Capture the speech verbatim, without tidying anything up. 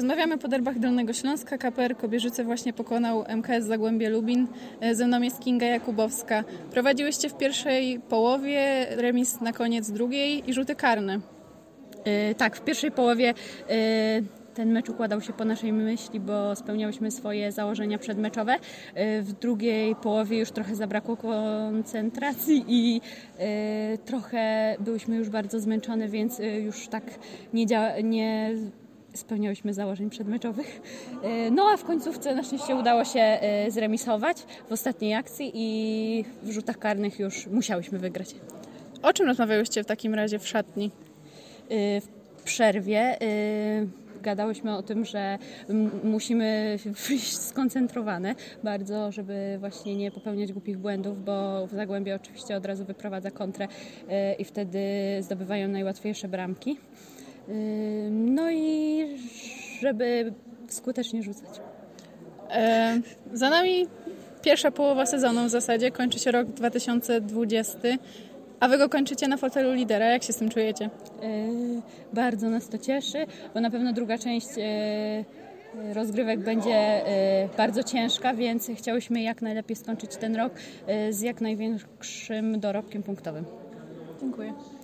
Rozmawiamy po derbach Dolnego Śląska. K P R Kobierzyce właśnie pokonał M K S Zagłębie Lubin. Ze mną jest Kinga Jakubowska. Prowadziłyście w pierwszej połowie, remis na koniec drugiej i rzuty karne. Yy, tak, w pierwszej połowie yy, ten mecz układał się po naszej myśli, bo spełniałyśmy swoje założenia przedmeczowe. Yy, w drugiej połowie już trochę zabrakło koncentracji i yy, trochę byłyśmy już bardzo zmęczone, więc yy, już tak nie, dzia- nie spełniałyśmy założeń przedmeczowych. Yy, no a w końcówce na szczęście udało się yy, zremisować w ostatniej akcji i w rzutach karnych już musiałyśmy wygrać. O czym rozmawiałyście w takim razie w szatni? W przerwie yy, gadałyśmy o tym, że m- musimy wyjść skoncentrowane bardzo, żeby właśnie nie popełniać głupich błędów, bo w Zagłębie oczywiście od razu wyprowadza kontrę yy, i wtedy zdobywają najłatwiejsze bramki. Yy, no i żeby skutecznie rzucać. E, za nami pierwsza połowa sezonu w zasadzie, kończy się rok dwa tysiące dwudziesty. A wy go kończycie na fotelu lidera. Jak się z tym czujecie? Yy, bardzo nas to cieszy, bo na pewno druga część yy, rozgrywek będzie yy, bardzo ciężka, więc chciałyśmy jak najlepiej skończyć ten rok yy, z jak największym dorobkiem punktowym. Dziękuję.